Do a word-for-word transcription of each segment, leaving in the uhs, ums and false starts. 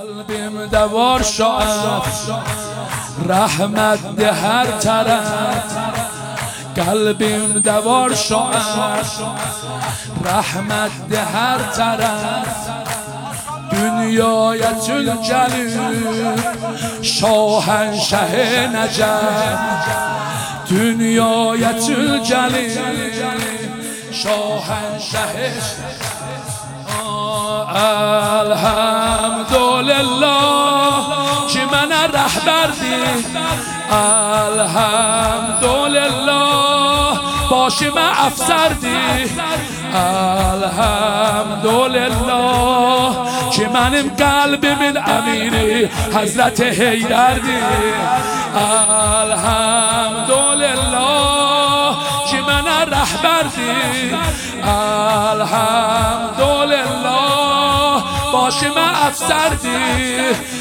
قلبیم دوار شاید رحمت ده هر طرف، قلبیم دوار شاید رحمت ده هر طرف. دنیایت الجلیل شاهنشه نجف، دنیایت الجلیل شاهنشه. الحمدلله که من رهبر دی، الحمدلله باشی من افسر دی، الحمدلله که منم قلب من امیری حضرت حیدر دی، الحمدلله که من رهبر دی، الحمدلله باشی من افسر دی،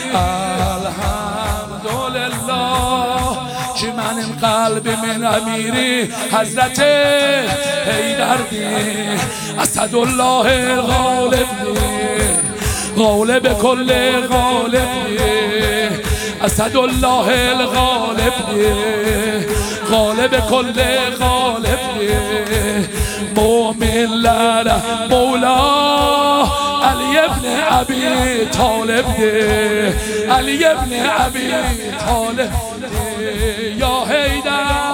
الحمدلله که منم قلب من امیری حضرت حیدر دی. اسدالله الغالب دی، غالب کل غالب دی، اسدالله الغالب دی، غالب کل غالب دی. مومن لره مولا علی ابن ابی طالب دی، علی ابن ابی طالب دی. یا حیدر